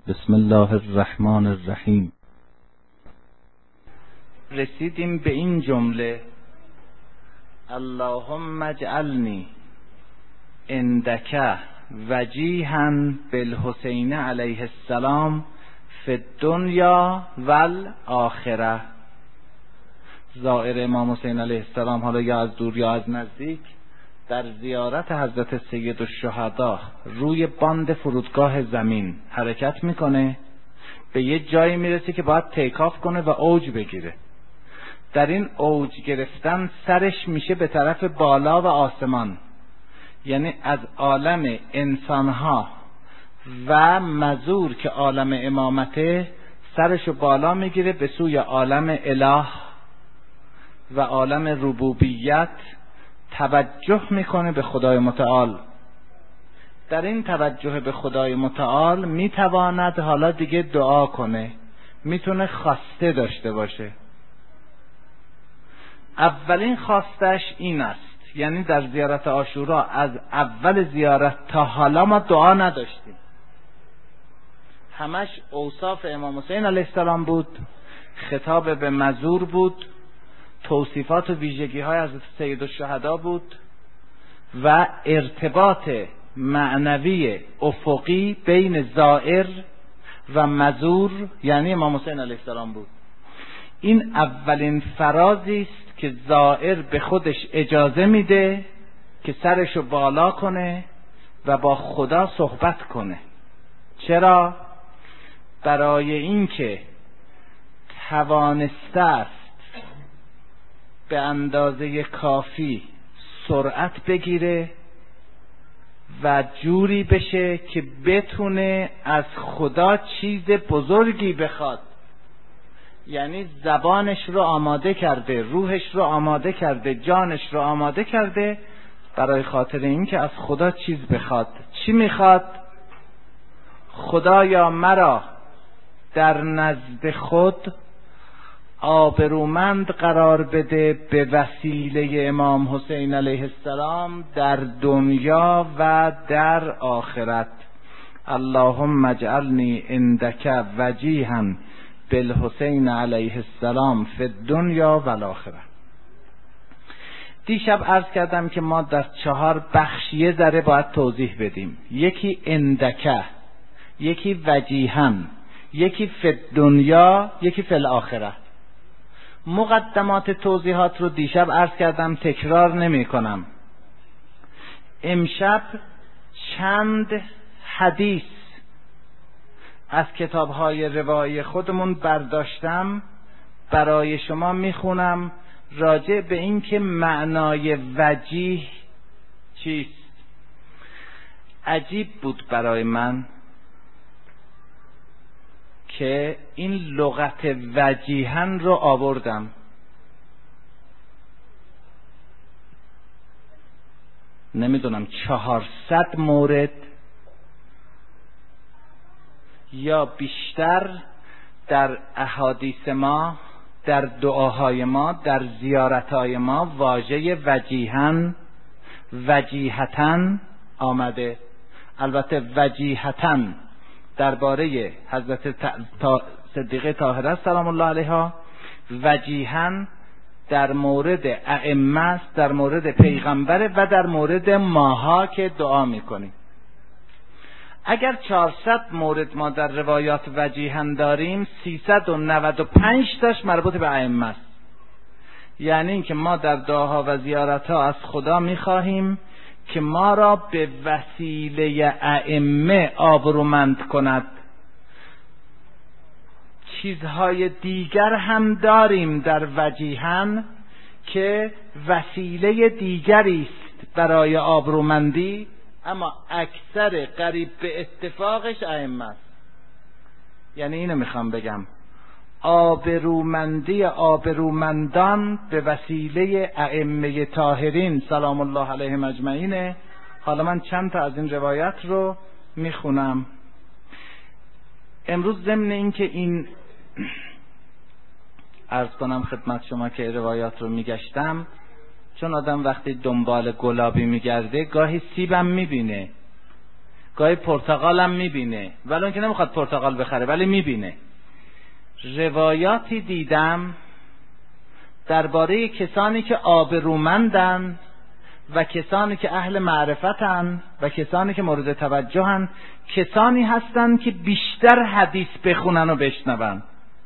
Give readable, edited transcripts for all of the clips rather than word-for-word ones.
بسم الله الرحمن الرحیم. رسیدیم به این جمله: اللهم اجعلنی عندک وجیها بالحسین علیه السلام فی الدنیا والآخره. زائر امام حسین علیه السلام، حالا یا از دور یا از نزدیک، در زیارت حضرت سید الشهدا روی باند فرودگاه زمین حرکت میکنه، به یه جایی میرسه که باید تیکاف کنه و اوج بگیره. در این اوج گرفتن سرش میشه به طرف بالا و آسمان، یعنی از عالم انسانها و مزور که عالم امامته سرشو بالا میگیره به سوی عالم اله و عالم ربوبیت، توجه میکنه به خدای متعال. در این توجه به خدای متعال میتواند حالا دیگه دعا کنه، میتونه خواسته داشته باشه. اولین خواستش این است، یعنی در زیارت عاشورا از اول زیارت تا حالا ما دعا نداشتیم، همش اوصاف امام حسین علیه السلام بود، خطاب به مزور بود، توصیفات و ویژگی های حضرت سید الشهدا بود و ارتباط معنوی افقی بین زائر و مزور یعنی امام حسین علیه السلام بود. این اولین فرازی است که زائر به خودش اجازه میده که سرشو بالا کنه و با خدا صحبت کنه. چرا؟ برای اینکه توانسته است به اندازه کافی سرعت بگیره و جوری بشه که بتونه از خدا چیز بزرگی بخواد. یعنی زبانش رو آماده کرده، روحش رو آماده کرده، جانش رو آماده کرده برای خاطر اینکه از خدا چیز بخواد. چی میخواد؟ خدایا مرا در نزد خود آبرومند قرار بده به وسیله امام حسین علیه السلام در دنیا و در آخرت. اللهم اجعلنی عندک وجیها بالحسین علیه السلام فی الدنیا و الاخره. دیشب عرض کردم که ما در 4 بخش یه ذره باید توضیح بدیم. یکی عندک، یکی وجیها، یکی فی الدنیا، یکی فی الاخره. مقدمات توضیحات رو دیشب عرض کردم، تکرار نمی کنم. امشب چند حدیث از کتاب‌های روایی خودمون برداشتم، برای شما میخونم راجع به این که معنای وجیه چیست. عجیب بود برای من که این لغت وجیهن رو آوردم. نمیدونم 400 مورد یا بیشتر در احادیث ما، در دعاهای ما، در زیارتهای ما واژه وجیهن، وجیهتن آمده. البته وجیهتن درباره حضرت صدیقه طاهره سلام الله علیها، وجیهن در مورد ائمه است، در مورد پیغمبر و در مورد ماها که دعا میکنیم. اگر 400 مورد ما در روایات وجیهن داریم، 395 تاش مربوط به ائمه است. یعنی اینکه ما در دعاها و زیارتها از خدا میخواهیم که ما را به وسیله ائمه آبرومند کند. چیزهای دیگر هم داریم در وجیهن که وسیله دیگری است برای آبرومندی، اما اکثر قریب به اتفاقش ائمه است. یعنی اینو میخوام بگم، آبرومندی آبرومندان به وسیله ائمه طاهرین سلام الله علیهم اجمعین. حالا من چند تا از این روایت رو میخونم. امروز ضمن این که این عرض کنم خدمت شما که روایات رو میگشتم، چون آدم وقتی دنبال گلابی میگرده گاهی سیبم میبینه. گاهی پرتقال هم میبینه، ولی اون که نمیخواد پرتقال بخره ولی میبینه. روایاتی دیدم درباره کسانی که آبرومندن و کسانی که اهل معرفتن و کسانی که مورد توجهن، کسانی هستن که بیشتر حدیث بخونن و بشنون.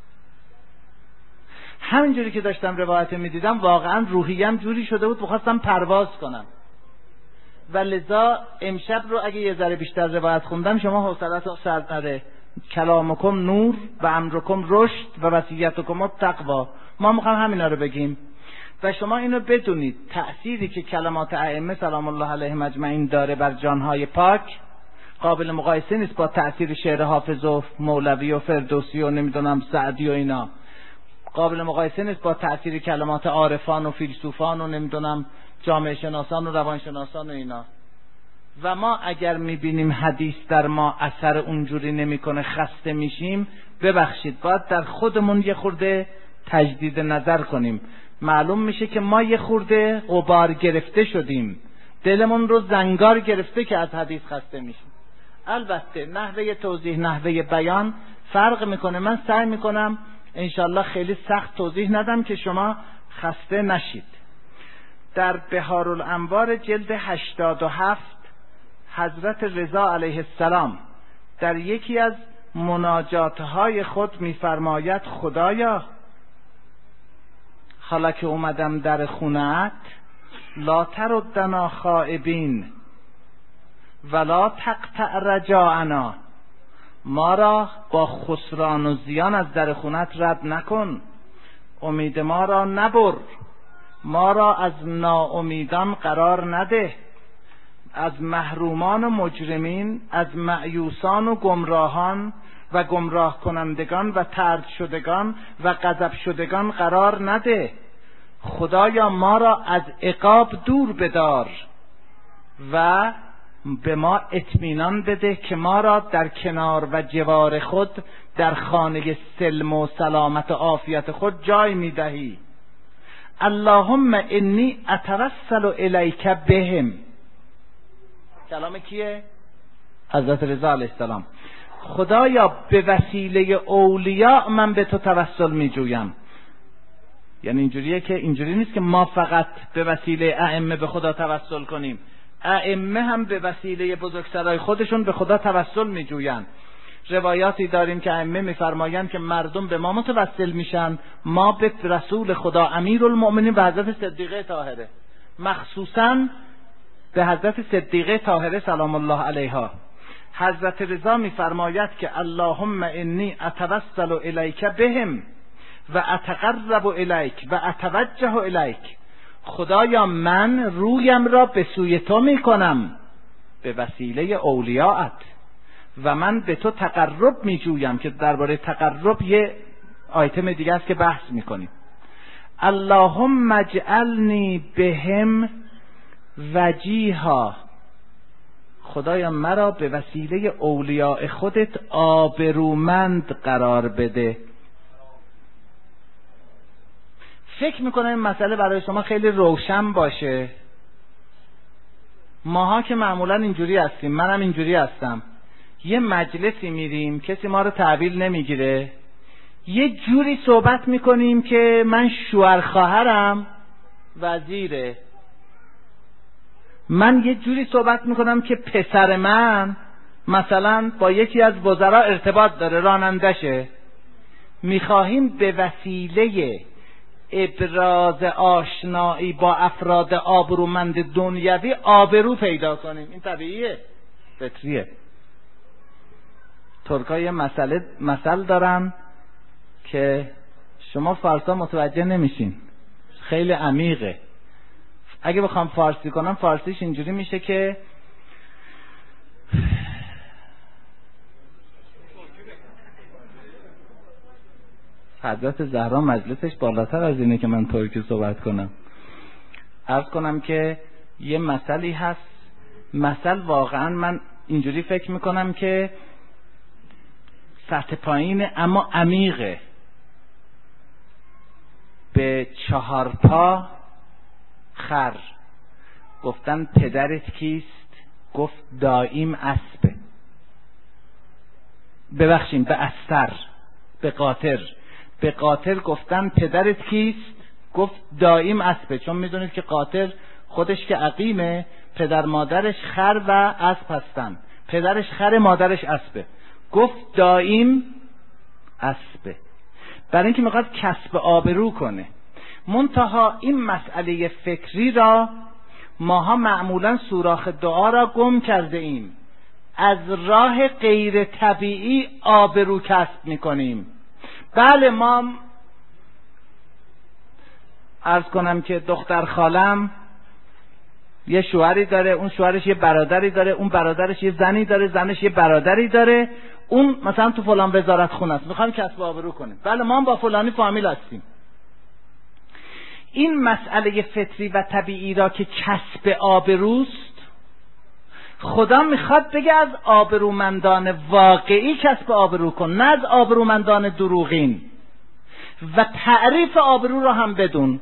همینجوری که داشتم روایت میدیدم واقعا روحیم جوری شده بود بخواستم پرواز کنم، و لذا امشب رو اگه یه ذره بیشتر روایت خوندم شما حوصله‌تون سر نره. کلامکم نور و امرکم رشد و وصیتکم التقوا. ما میخوام همینا رو بگیم و شما اینو بدونید تأثیری که کلمات ائمه سلام الله علیهم اجمعین داره بر جانهای پاک قابل مقایسه نیست با تأثیر شعر حافظ و مولوی و فردوسی و نمیدونم سعدی و اینا. قابل مقایسه نیست با تأثیر کلمات عارفان و فیلسوفان و نمیدونم جامعه شناسان و روانشناسان و اینا. و ما اگر میبینیم حدیث در ما اثر اونجوری نمیکنه خسته میشیم، ببخشید باید در خودمون یه خورده تجدید نظر کنیم. معلوم میشه که ما یه خورده غبار گرفته شدیم، دلمون رو زنگار گرفته که از حدیث خسته میشیم. البته نحوه توضیح، نحوه بیان فرق میکنه. من سعی میکنم انشالله خیلی سخت توضیح ندم که شما خسته نشید. در بحارالانوار جلد 87 حضرت رضا علیه السلام در یکی از مناجاتهای خود میفرماید خدایا حالا که اومدم در خونه‌ات لا تردنا خائبین ولا تقطع رجاءنا، ما را با خسران و زیان از در خونه‌ات رد نکن، امید ما را نبر، ما را از ناامیدان قرار نده، از محرومان و مجرمین، از مأیوسان و گمراهان و گمراه کنندگان و طرد شدگان و غضب شدگان قرار نده. خدایا ما را از عقاب دور بدار و به ما اطمینان بده که ما را در کنار و جوار خود در خانه سلم و سلامت و عافیت خود جای میدهی. اللهم انی اتوسل الیک بهم. کلام کیه؟ حضرت رضا علیه السلام. خدایا به وسیله اولیاء من به تو توسل می جویم. یعنی اینجوریه که اینجوری نیست که ما فقط به وسیله ائمه به خدا توسل کنیم، ائمه هم به وسیله بزرگسرای خودشون به خدا توسل می جوین. روایاتی داریم که ائمه میفرمایند که مردم به ما متوسل میشن، ما به رسول خدا امیرالمؤمنین و حضرت صدیقه طاهره، مخصوصاً به حضرت صدیقه طاهره سلام الله علیها. حضرت رضا میفرماید که اللهم انی اتوسل الیک بهم و اتقرب الیک و اتوجه الیک. خدایا من رویم را به سوی تو میکنم به وسیله اولیاءت و من به تو تقرب میجویم، که درباره تقرب یه آیتم دیگه است که بحث میکنیم. اللهم اجعلنی بهم وجیها. خدایا مرا به وسیله اولیاء خودت آبرومند قرار بده. فکر میکنم این مسئله برای شما خیلی روشن باشه. ماها که معمولا اینجوری هستیم، منم اینجوری هستم، یه مجلسی میریم کسی ما رو تحویل نمیگیره، یه جوری صحبت میکنیم که من شوهر خواهرم وزیره، من یه جوری صحبت میکنم که پسر من مثلا با یکی از وزرا ارتباط داره، رانندشه. میخواهیم به وسیله ابراز آشنایی با افراد آبرومند دنیوی آبرو پیدا کنیم. این طبیعیه، فطریه. ترکا یه مثل دارن که شما فارسا متوجه نمیشین، خیلی عمیقه. اگه بخوام فارسی کنم فارسیش اینجوری میشه که حضرت زهرا مجلسش بالاتر از اینه که من ترکی صحبت کنم. عرض کنم که یه مثلی هست، مثل واقعا من اینجوری فکر میکنم که سطح پایینه اما عمیقه. به 4 پا خر گفتن پدرت کیست؟ گفت دایم اسبه. ببخشیم به استر، به قاطر. به قاطر گفتن پدرت کیست؟ گفت دایم اسبه، چون میدونید که قاطر خودش که عقیمه، پدر مادرش خر و اسب هستن. پدرش خر، مادرش اسبه. گفت دایم اسبه، برای اینکه میخواد کسب آبرو کنه. منتها این مسئله فکری را ماها معمولا سوراخ دعا را گم کرده ایم، از راه غیر طبیعی آبرو کسب میکنیم. بله، ما عرض کنم که دختر خالم یه شوهری داره، اون شوهرش یه برادری داره، اون برادرش یه زنی داره، زنش یه برادری داره، اون مثلا تو فلان وزارت خونه است، میخوایم کسب آبرو کنیم. بله، ما هم با فلانی فامیل هستیم. این مسئله فطری و طبیعی را که کسب آبروست، خدا میخواد بگه از آبرومندان واقعی کسب آبرو کن، نه از آبرومندان دروغین. و تعریف آبرو را هم بدون.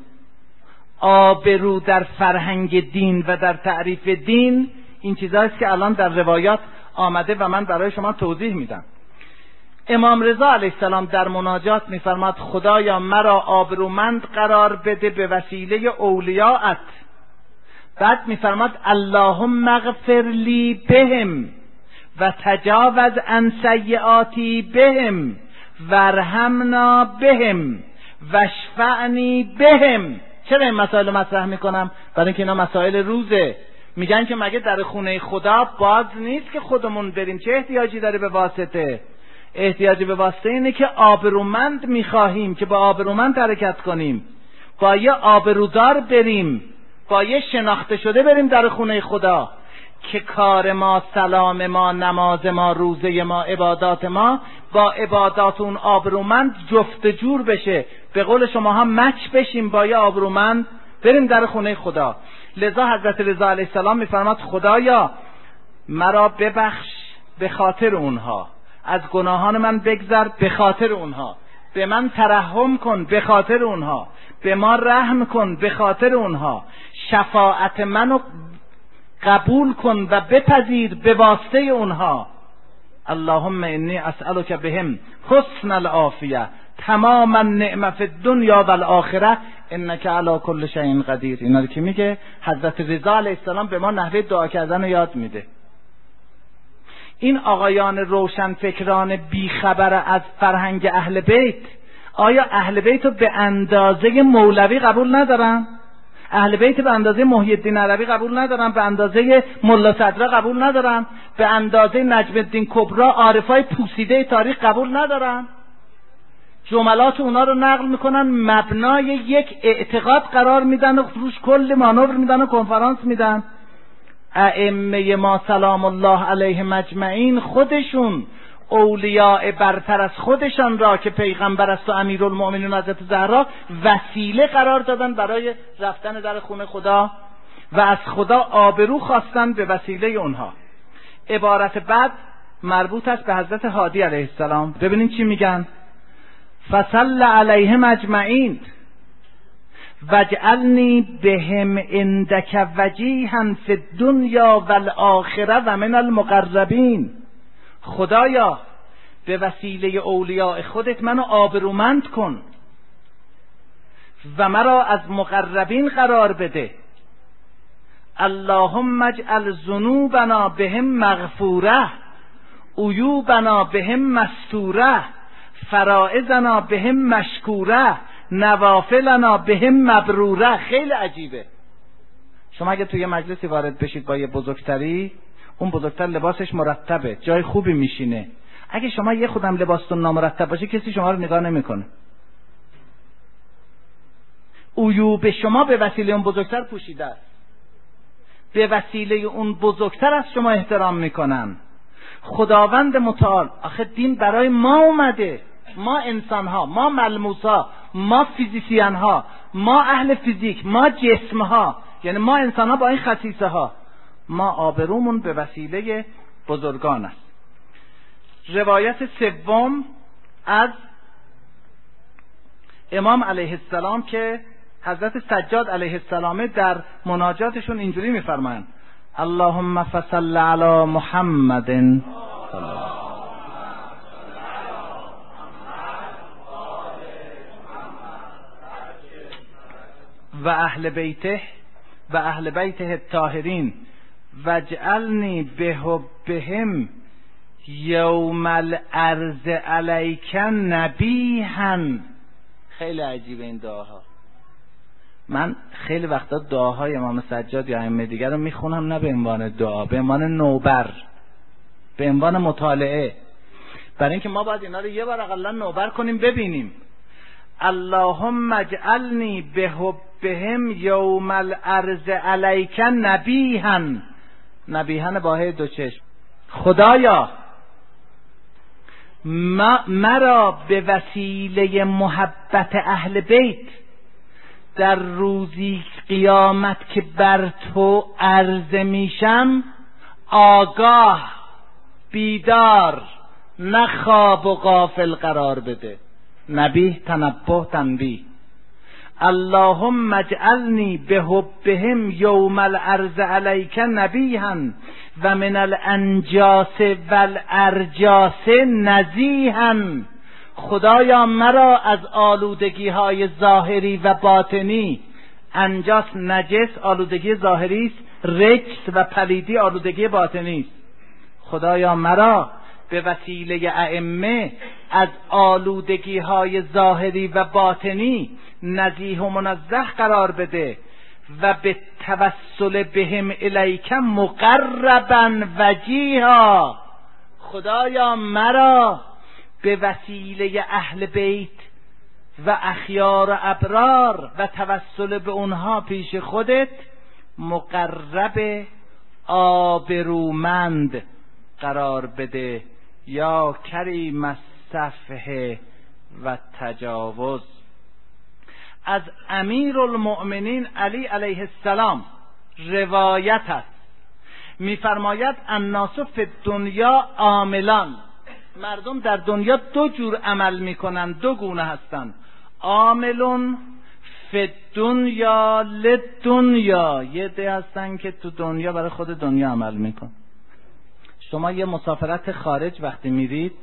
آبرو در فرهنگ دین و در تعریف دین این چیزهاییست که الان در روایات آمده و من برای شما توضیح میدم. امام رضا علیه السلام در مناجات میفرماد خدایا مرا آبرومند قرار بده به وسیله اولیاءت. بعد میفرماد اللهم اغفر لی بهم و تجاوز عن سیئاتی بهم وارحمنا بهم واشفعنی بهم. چرا این مسائل مطرح میکنم؟ برای اینکه اینا مسائل روزه. میگن که مگه در خونه خدا باز نیست که خودمون بریم؟ چه احتیاجی داره به واسطه؟ احتیاجی به واسطه اینه که آبرومند میخواهیم که با آبرومند حرکت کنیم، با یه آبرودار بریم، با یه شناخته شده بریم در خونه خدا که کار ما، سلام ما، نماز ما، روزه ما، عبادات ما با عبادات اون آبرومند جفت جور بشه. به قول شما ها مچ بشیم، با یه آبرومند بریم در خونه خدا. لذا حضرت رضا علیه السلام میفرماد خدایا مرا ببخش به خاطر اونها، از گناهان من بگذر به خاطر اونها، به من ترحم کن به خاطر اونها، به ما رحم کن به خاطر اونها، شفاعت منو قبول کن و بپذیر به واسطه اونها. اللهم انی اسألک بهم حسن العافیه تمام النعمه فی الدنیا و الاخره انک علی کل شیء قدیر. اینا رو که میگه حضرت رضا علیه السلام به ما نحوه دعا کردن رو یاد میده. این آقایان روشن فکران بیخبر از فرهنگ اهل بیت، آیا اهل بیت رو به اندازه مولوی قبول ندارن؟ اهل بیت به اندازه محی الدین عربی قبول ندارن؟ به اندازه ملا صدرا قبول ندارن؟ به اندازه نجم الدین کبرا عارفای پوسیده تاریخ قبول ندارن؟ جملات اونا رو نقل میکنن، مبنای یک اعتقاد قرار میدن و روش کل مانور میدن و کنفرانس میدن. ائمه ما سلام الله علیهم اجمعین خودشون اولیاء برتر از خودشان را که پیغمبر است و امیرالمؤمنین حضرت زهرا وسیله قرار دادن برای رفتن در خونه خدا و از خدا آبرو خواستن به وسیله اونها. عبارت بعد مربوط است به حضرت هادی علیه السلام. ببینین چی میگن: فصل علیهم اجمعین واجعلنی بهم عندک وجیها فی الدنیا والآخره و من المقربین. خدایا به وسیله اولیاء خودت منو آبرومند کن و مرا از مقربین قرار بده. اللهم اجعل ذنوبنا بهم مغفوره، عیوبنا بهم مستوره، فرائضنا بهم مشکوره، نوافلنا بهم مبروره. خیلی عجیبه. شما اگه توی مجلسی وارد بشید با یه بزرگتری، اون بزرگتر لباسش مرتبه، جای خوبی میشینه. اگه شما یه خودم لباستون نامرتب باشه کسی شما رو نگاه نمیکنه. عیوب شما به وسیله اون بزرگتر پوشیده است، به وسیله اون بزرگتر از شما احترام میکنن. خداوند متعال آخه دین برای ما اومده، ما انسان ها، ما ملموس ها، ما فیزیسین ها، ما اهل فیزیک، ما جسم ها، یعنی ما انسان ها با این خصیصه ها، ما آبرومون به وسیله بزرگان است. روایت سوم از امام علیه السلام که حضرت سجاد علیه السلام در مناجاتشون اینجوری میفرمایند: اللهم فصل علی محمد و اهل بیته الطاهرین واجعلنی بحبهم یوم العرض علیک نبیها. خیلی عجیبه این دعاها. من خیلی وقتا دعاهای امام سجاد یا ائمه دیگر رو میخونم نه به عنوان دعا، به عنوان نوبر، به عنوان مطالعه، برای اینکه ما باید اینا رو یه بار اقلا نوبر کنیم ببینیم. اللهم اجعلنی بحبهم یوم العرض علیک نبیها. نبیها با هی دو چشم. خدایا مرا به وسیله محبت اهل بیت در روزی قیامت که بر تو عرضه میشم آگاه، بیدار، نه خواب و غافل قرار بده. نبیه تنبه تنبیه. اللهم اجعلنی بحبهم یوم العرض علیک نبیها و من الانجاس والارجاس نزیها. خدایا مرا از آلودگی های ظاهری و باطنی، انجاس نجس آلودگی ظاهری است، رجس و پلیدی آلودگی باطنی است. خدایا مرا به وسیله ائمه از آلودگی های ظاهری و باطنی نزیه و منزه قرار بده و به توسل بهم الیک مقربا وجیها. خدایا مرا به وسیله اهل بیت و اخیار و ابرار و توسل به اونها پیش خودت مقرب آبرومند قرار بده یا کریم الصفح و تجاوز. از امیرالمؤمنین علی علیه السلام روایت است، میفرماید الناس فی الدنیا عاملان. مردم در دنیا دو جور عمل میکنن، دو گونه هستن. عاملون فی الدنیا للدنیا، یه ده هستن که تو دنیا برای خود دنیا عمل میکن. شما یه مسافرت خارج وقتی میرید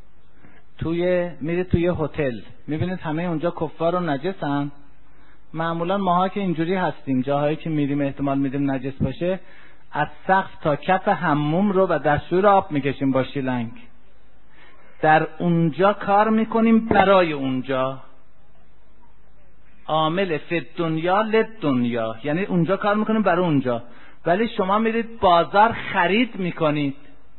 توی هتل میبینید همه اونجا کفار و نجسن. معمولا ماها که اینجوری هستیم، جاهایی که میریم احتمال میدیم نجس باشه، از سقف تا کف حموم رو و دستشویی رو آب میکشیم با شیلنگ. در اونجا کار میکنیم برای اونجا. عامل فی الدنیا للدنیا، یعنی اونجا کار میکنیم برای اونجا. ولی شما میرید بازار خرید میکنید،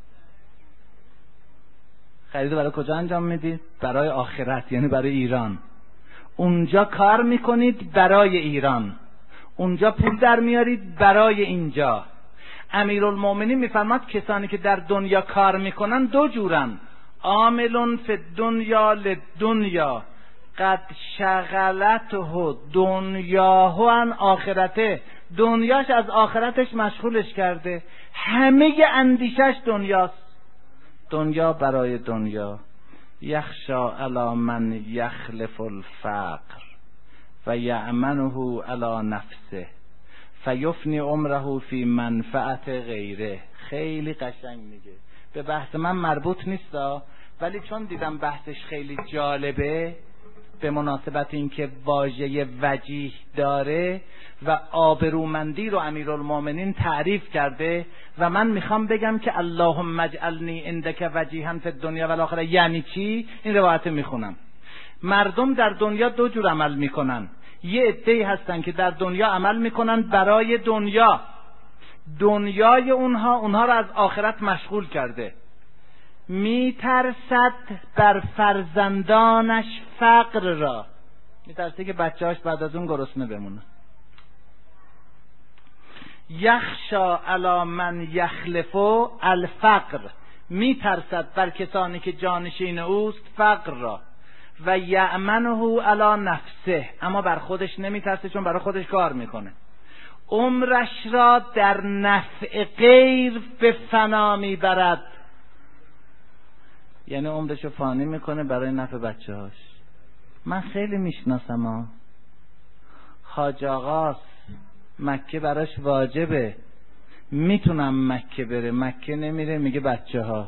خرید برای کجا انجام میدید؟ برای آخرت، یعنی برای ایران. اونجا کار میکنید برای ایران، اونجا پول در میارید برای اینجا. امیرالمؤمنین میفرماد کسانی که در دنیا کار میکنن دو جورن. عاملون فی الدنیا للدنیا قد شغلته دنیاه عن آخرته، دنیاش از آخرتش مشغولش کرده، همه اندیشش دنیاست. دنیا برای دنیا. یخشا علی من یخلف الفقر و یأمنه علی نفسه فیفنی عمره فی منفعت غیره. خیلی قشنگ میگه، به بحث من مربوط نیستا، ولی چون دیدم بحثش خیلی جالبه به مناسبت اینکه واژه وجیه داره و آبرومندی رو امیرالمؤمنین تعریف کرده و من میخوام بگم که اللهم اجعلنی عندک وجیها فی الدنیا و الاخره یعنی چی. این روایت میخونم. مردم در دنیا دو جور عمل میکنن. یه عده‌ای هستن که در دنیا عمل میکنن برای دنیا، دنیای اونها رو از آخرت مشغول کرده. میترسد بر فرزندانش فقر را، میترسه که بچه‌هاش بعد از اون گرسنه بمونه. یخشا علی من یخلفو الفقر، میترسد بر کسانی که جانشین اوست فقر را. و یأمنه علی نفسه، اما بر خودش نمیترسه چون برای خودش کار میکنه. عمرش را در نفع غیر به فنا میبرد، یعنی عمرشو فانی میکنه برای نفع بچه‌هاش. من خیلی میشناسم حاج آقاست، مکه براش واجبه، میتونم مکه بره، مکه نمیره، میگه بچه‌ها.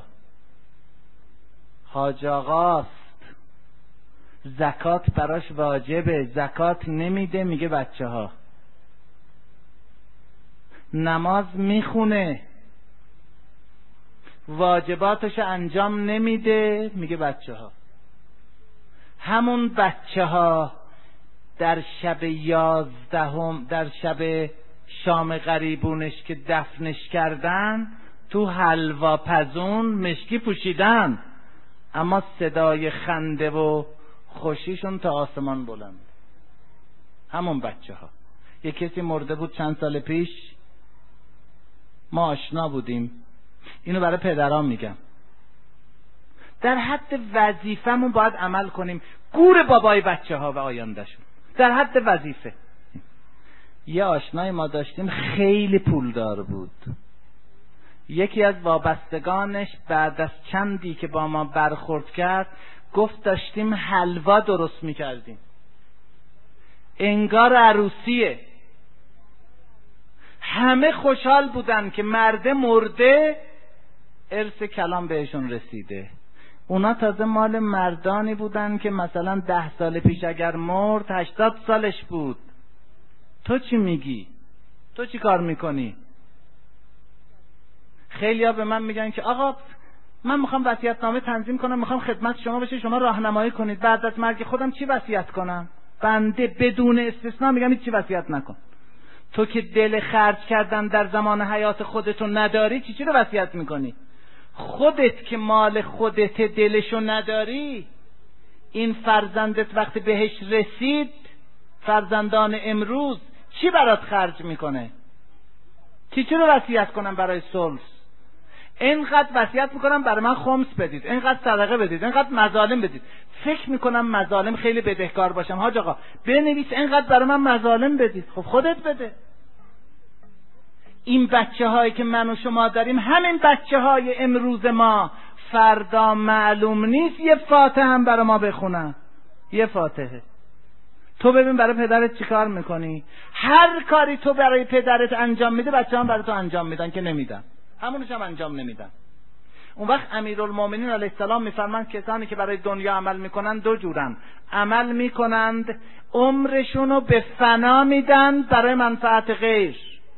حاج آقاست، زکات براش واجبه، زکات نمیده، میگه بچه‌ها. نماز میخونه، واجباتش انجام نمیده، میگه بچه ها. همون بچه ها در شب 11 در شب شام غریبونش که دفنش کردن تو حلواپزون مشکی پوشیدن، اما صدای خنده و خوشیشون تا آسمان بلند. همون بچه ها. یک کسی مرده بود چند سال پیش، ما آشنا بودیم، اینو برای پدران میگم، در حد وظیفمون باید عمل کنیم، گور بابای بچه ها و آیندهشون، در حد وظیفه. یه آشنای ما داشتیم خیلی پولدار بود، یکی از وابستگانش بعد از چندی که با ما برخورد کرد گفت داشتیم حلوا درست میکردیم، انگار عروسیه. همه خوشحال بودن که مرده مرده، ارث کلام بهشون رسیده. اونا تازه مال مردانی بودن که مثلا 10 سال پیش اگر مرد 80 سالش بود. تو چی میگی؟ تو چی کار میکنی؟ خیلیا به من میگن که آقا من میخوام وصیت‌نامه تنظیم کنم، میخوام خدمت شما بشه، شما راهنمایی کنید، بعد از مرگ خودم چی وصیت کنم؟ بنده بدون استثنا میگم هیچ چی وصیت نکن. تو که دل خرج کردن در زمان حیات خودتو نداری، چی رو وصیت میکنی؟ خودت که مال خودت دلشو نداری، این فرزندت وقتی بهش رسید، فرزندان امروز چی برات خرج میکنه؟ چی رو وصیت کنم برای ثلث؟ اینقدر وصیت میکنم برای من خمس بدید، اینقدر صدقه بدید، اینقدر مظالم بدید. فکر میکنم مظالم خیلی بدهکار باشم. حاج آقا بنویس اینقدر برای من مظالم بدید. خب خودت بده. این بچه هایی که من و شما داریم، همین بچه های امروز ما، فردا معلوم نیست یه فاتحه هم برای ما بخونن. یه فاتحه. تو ببین برای پدرت چی کار میکنی؟ هر کاری تو برای پدرت انجام میده، بچه هم برای تو انجام میدن که نمیدن، همونش هم انجام نمیدن. اون وقت امیرالمومنین علیه السلام میفرماند کسانی که برای دنیا عمل میکنن دو جورن. عمل میکنند عمرشونو به فنا میدن برای منفعت غیر.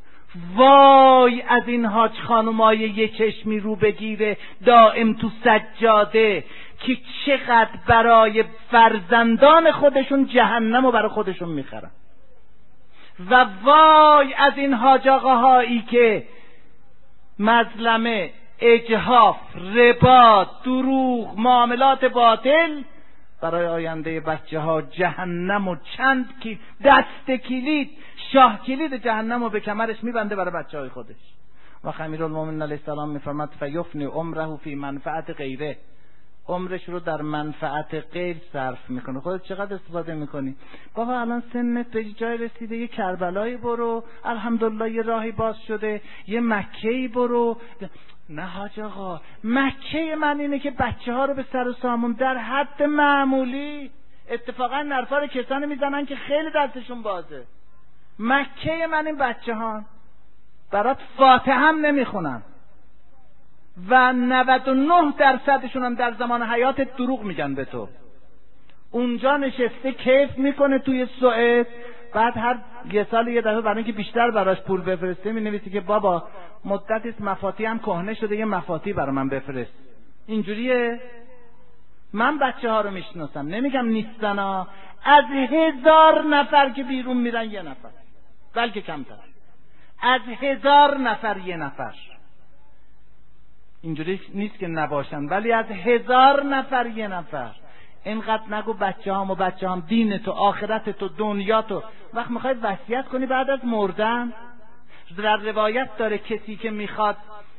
وای از این حاج خانومای یک چشمی رو بگیره دائم تو سجاده که چقدر برای فرزندان خودشون جهنمو برای خودشون میخرن. و وای از این حاج آقاهایی که مظلمه، اجحاف، ربا، دروغ، معاملات باطل برای آینده بچه ها جهنم و چند کی دست کلید، شاه کلید جهنم رو به کمرش میبنده برای بچه های خودش. و امیرالمومنین علیه السلام میفرماد فیفنی عمره فی منفعت غیره، عمرش رو در منفعت غیر صرف میکنه. خودت چقدر استفاده میکنی؟ بابا الان سنت به جای رسیده، یه کربلایی برو، الحمدلله یه راهی باز شده، یه مکه‌ای برو. نه حاج آقا، مکه من اینه که بچه ها رو به سر و سامون در حد معمولی، اتفاقا نرفا رو کسانی میزنن که خیلی دستشون بازه. مکه من این بچه ها برات فاتحه هم نمیخونن و 99% هم در زمان حیات دروغ میگن به تو. اونجا نشسته کیف میکنه توی سوئد، بعد هر یه سال یه دفعه برای اینکه بیشتر براش پول بفرسته مینویسی که بابا مدتی است مفاتی هم کهنه شده، یه مفاتی برای من بفرست. اینجوریه. من بچه ها رو میشناسم، نمیگم نیستنا، از 1000 نفر که بیرون میرن یه نفر، بلکه کمتر، از 1000 نفر یه نفر. اینجوری نیست که نباشن، ولی از 1000 نفر یه نفر. اینقدر نگو بچه هم دین تو، آخرت تو، دنیا تو. وقت میخواید وصیت کنی بعد از مردن، در روایت داره کسی که میخواد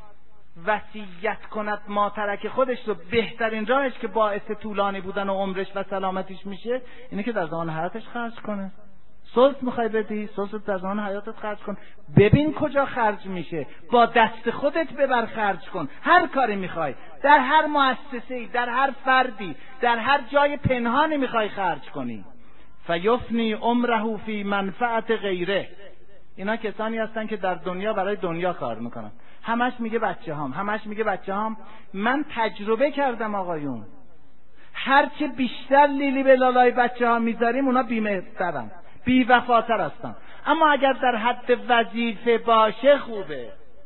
وصیت کند ماترک خودش رو، بهترین راهش که باعث طولانی بودن و عمرش و سلامتیش میشه اینه که در زمان حیاتش خرج کنه. ثلث میخوای بدی، ثلث در زمان حیاتت خرج کن. ببین کجا خرج میشه، با دست خودت ببر خرج کن. هر کاری میخوای، در هر مؤسسه‌ای، در هر فردی، در هر جای پنهانی میخوای خرج کنی. فیفنی عمره فی منفعت غیره. اینا کسانی هستن که در دنیا برای دنیا کار میکنن. همش میگه بچه هم. من تجربه کردم آقایون، هرچه بیشتر لیلی به لالای بچه ها میذاریم اونا بیمهرترن، بیوفاتر هستن. اما اگر در حد وظیفه باشه خوبه.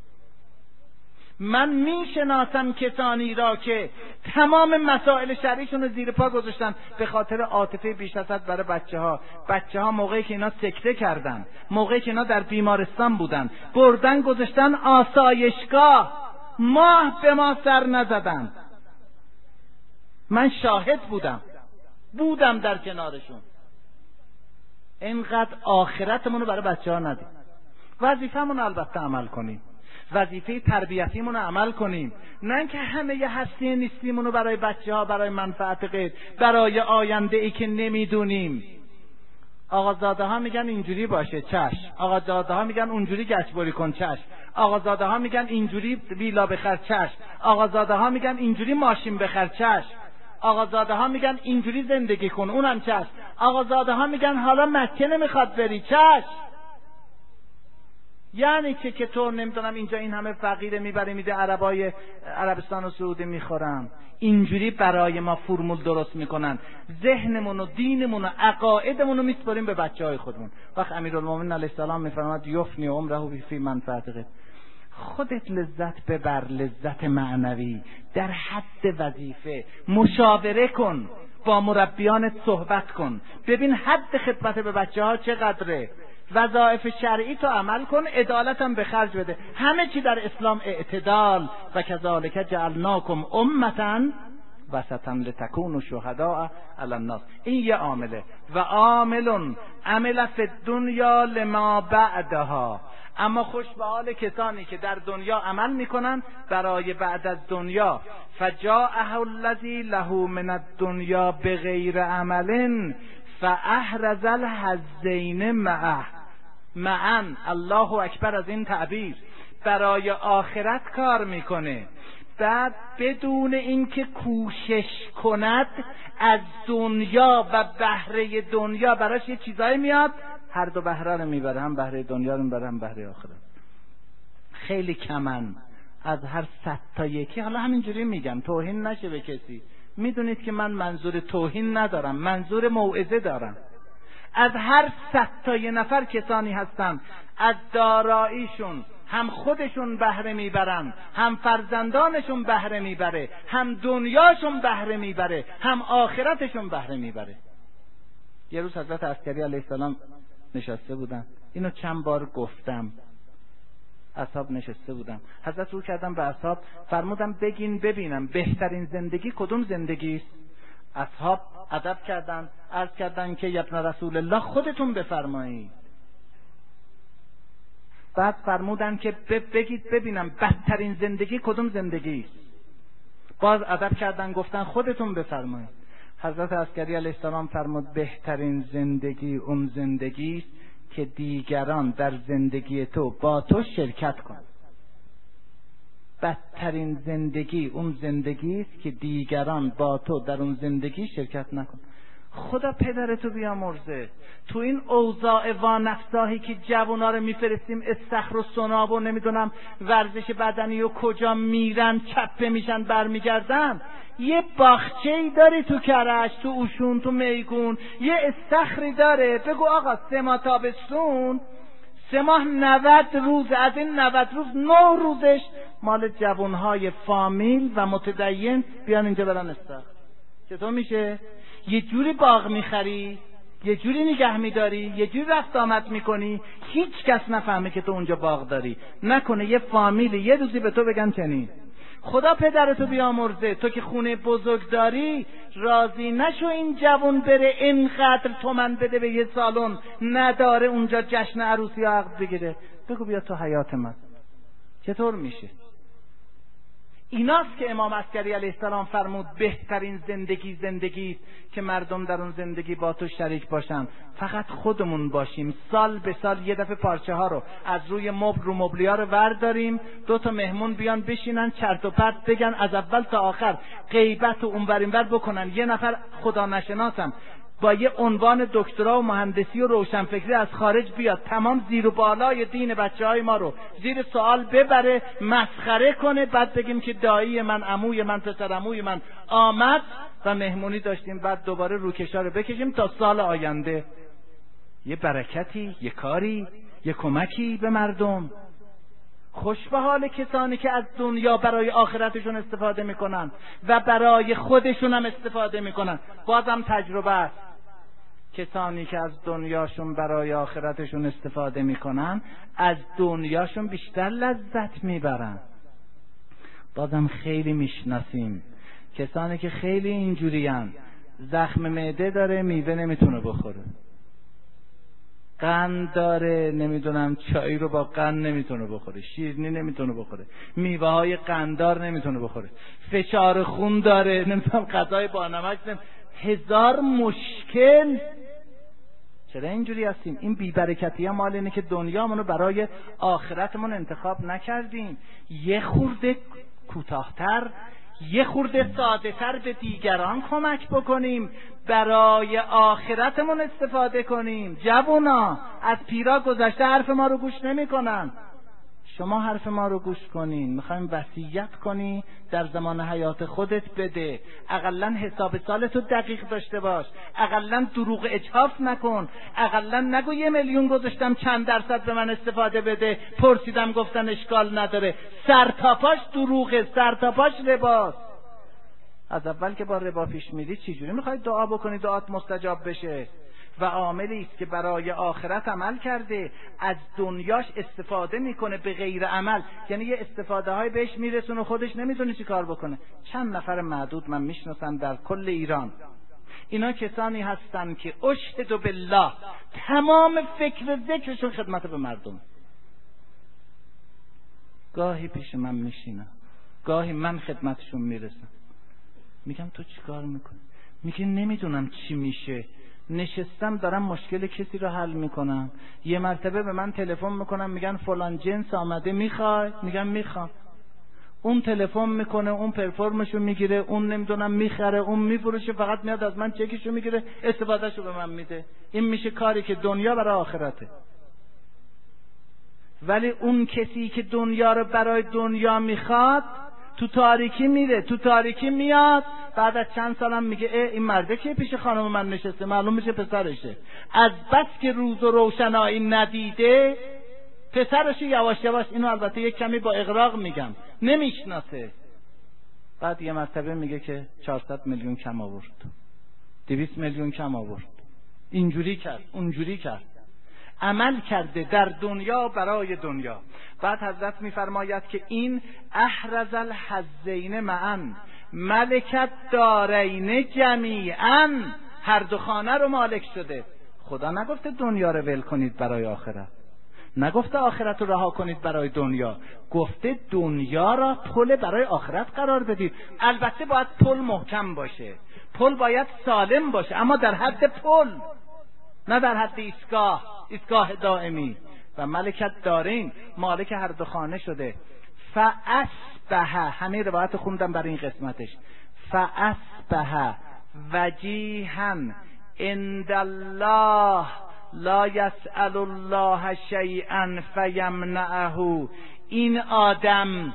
من میشناسم کسانی را که تمام مسائل شرعیشون رو زیر پا گذاشتن به خاطر عاطفه بیش از حد برای بچه ها موقعی که اینا سکته کردن، موقعی که اینا در بیمارستان بودن، بردن گذاشتن آسایشگاه، ماه به ما سر نزدن. من شاهد بودم در کنارشون. اینقدر آخرتمون رو برای بچه ها ندیم. وظیفه‌مون البته عمل کنیم، وظیفه تربیتیمون رو عمل کنیم، نه که همه ی هستی نیستیمون رو برای بچه ها، برای منفعت غیر، برای آینده ای که نمیدونیم. آقازاده ها میگن اینجوری باشه، چشم. آقازاده ها میگن اونجوری گچبری کن، چشم. آقازاده ها میگن اینجوری ویلا بخر، چشم. آقازاده ها میگن اینجوری ماشین بخر، چشم. آقازاده ها میگن اینجوری زندگی کن، اونم چشم. آقازاده ها میگن حالا مکه نمیخواد بری، چشم. یعنی چه که تو نمیدونم اینجا این همه فقیر میبری میده عربای عربستان و سعودی میخورن، اینجوری برای ما فرمول درست میکنن، ذهنمون و دینمون و عقایدمون رو میسپاریم به بچهای خودمون. وقت امیرالمومنین علیه السلام میفرماد یفنی عمره فی منفعت غیر. خودت لذت ببر، لذت معنوی، در حد وظیفه مشاوره کن، با مربیانت صحبت کن، ببین حد خدمت به بچه ها چقدره، وظایف شرعی تو عمل کن، عدالت هم به خرج بده. همه چی در اسلام اعتدال، و کذالک جعلناکم امة وسطا لتکونوا شهداء علی الناس. این یه عامله. و عامل عمل فی الدنیا لما بعدها. اما خوش به حال کسانی که در دنیا عمل میکنن برای بعد از دنیا. فجاءه الذی له من الدنیا بغیر عمل فاحرز الحظین معا. الله اکبر از این تعبیر. برای آخرت کار میکنه، بعد بدون اینکه کوشش کند از دنیا و بهره دنیا براش یه چیزایی میاد، هر دو بهره رو میبره، هم بهره دنیا رو میبره هم بهره آخرت. خیلی کمن از هر 100 تا یکی. حالا همینجوری میگم توهین نشه به کسی، میدونید که من منظور توهین ندارم، منظور موعظه دارم. از هر 100 تا یه نفر کسانی هستن از داراییشون هم خودشون بهره میبرن، هم فرزندانشون بهره میبره، هم دنیاشون بهره میبره، هم آخرتشون بهره میبره. یه روز حضرت عسکری علیه السلام نشسته بودن، اینو چند بار گفتم، اصحاب نشسته بودم، حضرت رو کردم به اصحاب، فرمودم بگین ببینم بهترین زندگی کدوم زندگی است؟ اصحاب ادب کردن، عرض کردن که ابن رسول الله خودتون بفرمایید. بعد فرمودن که بگید ببینم بدترین زندگی کدوم زندگی است؟ باز ادب کردن گفتن خودتون بفرمایید. حضرت عسکری علیه السلام فرمود بهترین زندگی اون زندگی است که دیگران در زندگی تو با تو شرکت کن. بدترین زندگی اون زندگی است که دیگران با تو در اون زندگی شرکت نکن. خدا پدرتو بیامرزه. تو این اوضاع وانفساهی که جوونا رو میفرستیم استخر و سناب و نمیدونم ورزش بدنی و کجا میرن چپه میشن برمیگردن، یه باغچه‌ای داری تو کرج، تو اوشون، تو میگون، یه استخری داره، بگو آقا 3 ماه تابستون، 3 ماه 90 روز، از این 90 روز 9 روزش مال جوانهای فامیل و متدین بیان اینجا برن استخر. چطور میشه؟ یه جوری باغ میخری، یه جوری نگه میداری، یه جوری رفت آمد میکنی، هیچ کس نفهمه که تو اونجا باغ داری. نکنه یه فامیل یه روزی به تو بگن چنین. خدا پدرتو بیامرزه، تو که خونه بزرگ داری راضی نشو این جوان بره اینقدر تومن بده به یه سالن نداره اونجا جشن عروسی عقد بگیره. بگو بیا تو حیات من. چطور میشه؟ ایناست که امام عسکری علیه السلام فرمود بهترین زندگی زندگی که مردم در اون زندگی با تو شریک باشن. فقط خودمون باشیم، سال به سال یه دفعه پارچه ها رو از روی مبل رو مبلیا رو ورداریم، 2 تا مهمون بیان بشینن چرت و پرت بگن از اول تا آخر، غیبت و اونور اینور بکنن. یه نفر خدا نشناسم با یه عنوان دکترا و مهندسی و روشنفکری از خارج بیاد تمام زیر و بالای دین بچه‌های ما رو زیر سوال ببره، مسخره کنه، بعد بگیم که دایی من، عموی من، پسر عموی من آمد و مهمونی داشتیم، بعد دوباره روکشا رو بکشیم تا سال آینده. یه برکتی، یه کاری، یه کمکی به مردم. خوش به حال کسانی که از دنیا برای آخرتشون استفاده میکنن و برای خودشون هم استفاده میکنن. بازم تجربه است، کسانی که از دنیاشون برای آخرتشون استفاده میکنن از دنیاشون بیشتر لذت میبرن. بازم خیلی میشناسیم کسانی که خیلی اینجورین، زخم معده داره میوه نمیتونه بخوره، قند داره نمیدونم چای رو با قند نمیتونه بخوره، شیرینی نمیتونه بخوره، میوه های قنددار نمیتونه بخوره، فشار خون داره نمیدونم غذای با نمک هزار مشکل. چرا اینجوری هستیم؟ این بی‌برکتی مال اینه که دنیامونو برای آخرتمون انتخاب نکردیم. یه خورده کوتاه‌تر، یه خورده ساده‌تر به دیگران کمک بکنیم، برای آخرتمون استفاده کنیم. جوونا از پیرا گذشته حرف ما رو گوش نمی‌کنن. شما حرف ما رو گوش کنین، میخوایم وصیت کنی در زمان حیات خودت بده، اقلن حساب سالتو دقیق داشته باش، اقلن دروغ اجحاف نکن، اقلن نگو 1 میلیون گذاشتم چند درصد به من استفاده بده، پرسیدم گفتن اشکال نداره. سرتاپاش دروغه، سرتاپاش رباست. از اول که با ربا پیش میری چجوری میخوای دعا بکنی دعات مستجاب بشه؟ و عاملی است که برای آخرت عمل کرده از دنیاش استفاده میکنه به غیر عمل، یعنی یه استفاده های بهش میرسونه خودش نمیتونه چی کار بکنه. چند نفر معدود من میشناسم در کل ایران، اینا کسانی هستن که اشهد بالله تمام فکر ذکرشون خدمت به مردم. گاهی پیش من میشینم، گاهی من خدمتشون میرسم، میگم تو چی کار میکنی؟ میگه نمیدونم چی میشه، نشستم دارم مشکل کسی رو حل میکنم. یه مرتبه به من تلفن میکنم میگن فلان جنس آمده میخوای؟ میگم میخوام. اون تلفن میکنه، اون پرفورمشو میگیره، اون نمیدونم میخره، اون میفروشه، فقط میاد از من چکشو میگیره، استفادهشو به من میده. این میشه کاری که دنیا برای آخرته. ولی اون کسی که دنیا رو برای دنیا میخواد تو تاریکی میره، تو تاریکی میاد، بعد از چند سالم میگه این مرده که پیش خانم من نشسته، معلوم میشه پسرشه. از بس که روز و روشنایی ندیده پسرش یواش یواش، اینو البته یک کمی با اغراق میگم، نمیشناسه. بعد یه مرتبه میگه که 400 میلیون کم آورد، 200 میلیون کم آورد، اینجوری کرد اونجوری کرد، عمل کرده در دنیا برای دنیا. بعد حضرت میفرماید که این احرز الحظین معا ملکت دارین جمیعا، هر دو خانه رو مالک شده. خدا نگفته دنیا رو ول کنید برای آخرت، نگفته آخرت رو رها کنید برای دنیا، گفته دنیا را پل برای آخرت قرار بدید. البته باید پل محکم باشه، پل باید سالم باشه، اما در حد پل، نه در حد ایستگاه دائمی. و ملکت دارین، مالک هر دو خانه شده. فاصبح، همه روایت خوندم برای این قسمتش، فاصبح وجیها عند الله لا یسأل الله شیئا فیمنعه. این آدم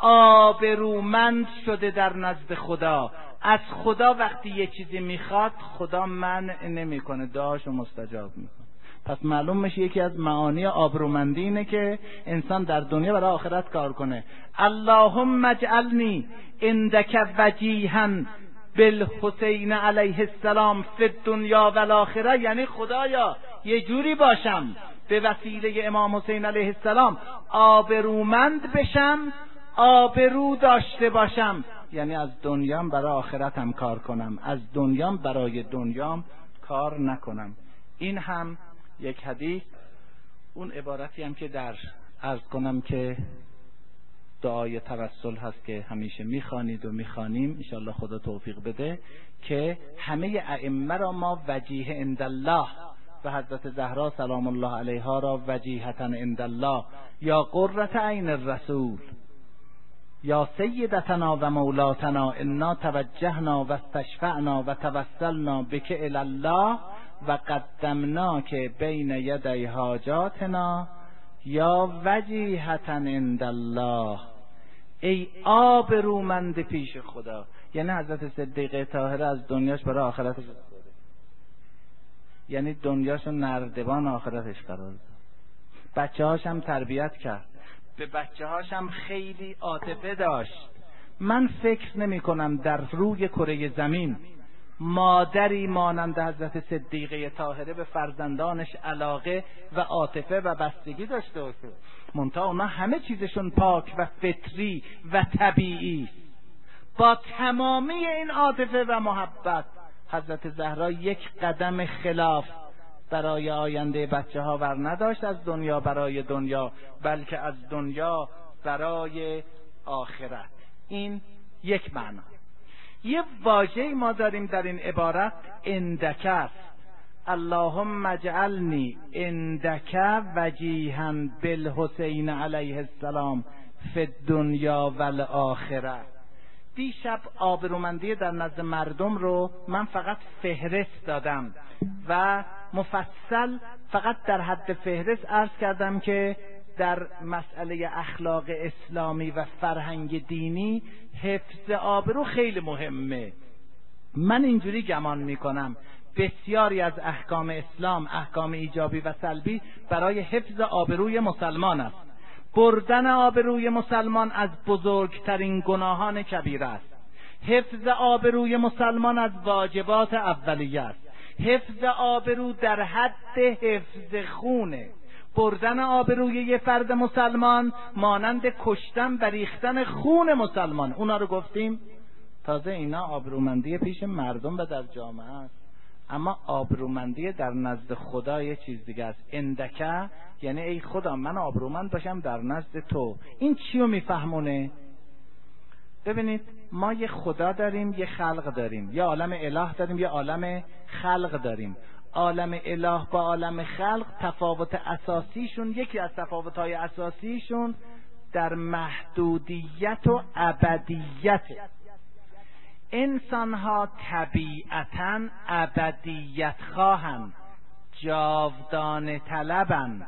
آبرومند شده در نزد خدا، از خدا وقتی یه چیزی میخواد خدا منع نمیکنه، دعاشو مستجاب میکنه. پس معلوم میشه یکی از معانی آبرومندی اینه که انسان در دنیا برای آخرت کار کنه. اللهم اجعلنی عندک وجیها بالحسین علیه السلام فی الدنیا و الاخره، یعنی خدایا یه جوری باشم به وسیله امام حسین علیه السلام آبرومند بشم، آبرو داشته باشم، یعنی از دنیام برای آخرتم کار کنم، از دنیام برای دنیام کار نکنم. این هم یک حدیث. اون عبارتی هم که در عرض کنم که دعای توسل هست که همیشه میخوانید و میخوانیم، انشاءالله خدا توفیق بده که همه ائمه را ما وجیه عند الله و حضرت زهرا سلام الله علیها را وجیهتا عند الله، یا قرة عین الرسول، یا سیدتنا و مولاتنا انا توجهنا و استشفعنا و توسلنا بک الی الله و قدمناک بین یدی حاجاتنا یا وجیهتا عند الله. ای آبرومند پیش خدا، یعنی حضرت صدیقه طاهره از دنیاش برای آخرتش، یعنی دنیاشو نردبان، آخرتش قرار داد. بچه‌هاش هم تربیت کرد، به بچه‌هاش هم خیلی عاطفه داشت. من فکر نمی کنم در روی کره زمین مادری مانند حضرت صدیقه طاهره به فرزندانش علاقه و عاطفه و بستگی داشته باشه. منتها اونا همه چیزشون پاک و فطری و طبیعی است. با تمامی این عاطفه و محبت حضرت زهرا یک قدم خلاف برای آینده بچه ها ور نداشت، از دنیا برای دنیا، بلکه از دنیا برای آخرت. این یک معنا. یه واژه‌ای ما داریم در این عبارت، عندک است. اللهم اجعلنی عندک وجیها بالحسین علیه السلام فی الدنیا و الاخره. دیشب آبرومندی در نزد مردم رو من فقط فهرست دادم و مفصل فقط در حد فهرست عرض کردم که در مسئله اخلاق اسلامی و فرهنگ دینی حفظ آبرو خیلی مهمه. من اینجوری گمان میکنم بسیاری از احکام اسلام، احکام ایجابی و سلبی، برای حفظ آبروی مسلمان است. بردن آبروی مسلمان از بزرگترین گناهان کبیره است. حفظ آبروی مسلمان از واجبات اولیه است. حفظ آبرو در حد حفظ خونه. بردن آبروی یه فرد مسلمان مانند کشتن و ریختن خون مسلمان. اونا رو گفتیم. تازه اینا آبرومندی پیش مردم و در جامعه است، اما آبرومندی در نزد خدا یه چیز دیگه است. اندکه یعنی ای خدا من آبرومند باشم در نزد تو. این چی رو میفهمونه؟ ببینید، ما یه خدا داریم، یه خلق داریم، یه عالم اله داریم، یه عالم خلق داریم. عالم اله با عالم خلق تفاوت اساسیشون، یکی از تفاوت‌های اساسیشون در محدودیت و ابدیت. انسان‌ها طبیعتاً ابدیت خواهند، جاودانه طلبند،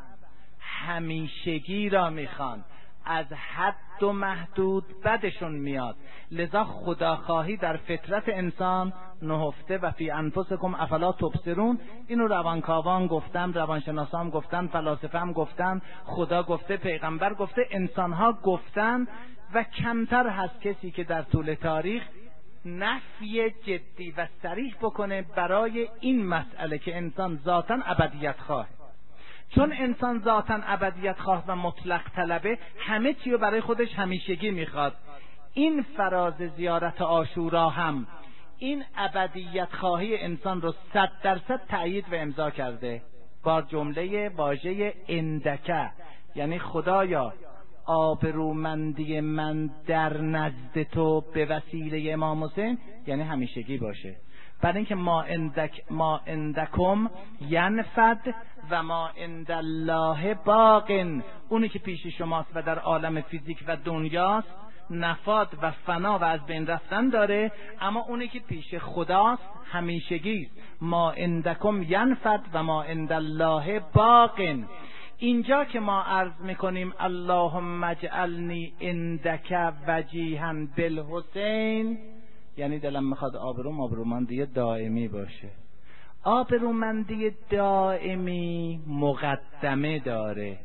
همیشگی را میخوان، از حد و محدود بدشون میاد. لذا خداخواهی در فطرت انسان نهفته و فی انفسکم افلا تبصرون. اینو روانکاوان گفتن، روانشناسان گفتن، فلاسفه هم گفتن، خدا گفته، پیغمبر گفته، انسانها گفتن و کمتر هست کسی که در طول تاریخ نفی جدی و صریح بکنه برای این مسئله که انسان ذاتاً ابدیت خواه. چون انسان ذاتاً ابدیت خواه و مطلق طلبه، همه چی رو برای خودش همیشگی میخواد. این فراز زیارت عاشورا هم این ابدیت خواهی انسان رو 100% تأیید و امضا کرده با جمله واژه اندکه، یعنی خدایا آبرومندی من در نزد تو به وسیله امام حسین یعنی همیشگی باشه. برای اینکه ما عندکم ینفد و ما عند الله باق. اونی که پیش شماست و در عالم فیزیک و دنیاست نفاد و فنا و از بین رفتن داره، اما اونی که پیش خداست همیشگی است. ما عندکم ینفد و ما عند الله باق. اینجا که ما عرض میکنیم اللهم اجعلنی عندک وجیها بالحسین، یعنی دلم میخواد آبرومندی دائمی باشه. آبرومندی دائمی مقدمه داره.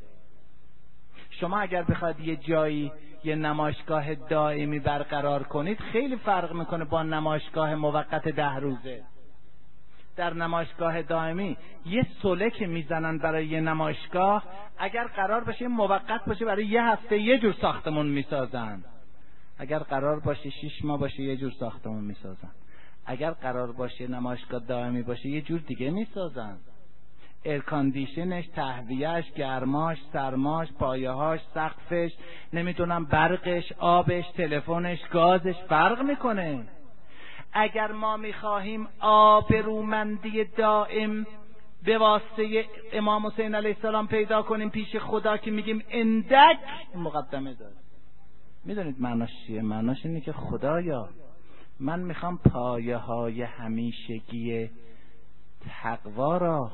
شما اگر بخواید یه جایی یه نمایشگاه دائمی برقرار کنید خیلی فرق میکنه با نمایشگاه موقت 10 روزه. در نمایشگاه دائمی یه سله که میزنن برای یه نمایشگاه، اگر قرار باشه موقت باشه برای یه هفته یه جور ساختمون میسازن. اگر قرار باشه 6 ماه باشه یه جور ساختمون میسازن. اگر قرار باشه نمایشگاه دائمی باشه یه جور دیگه میسازن. ایرکاندیشنش، تهویهش، گرماش، سرماش، پایه‌هاش، سقفش، نمیدونم برقش، آبش، تلفنش، گازش فرق میکنه. اگر ما میخواهیم آبرومندی دائم به واسطه امام حسین علیه السلام پیدا کنیم پیش خدا که میگیم اندک، مقدمه داره. میدونید معناش چیه؟ معناش اینه که خدایا من میخوام پایه های همیشگی تقوا را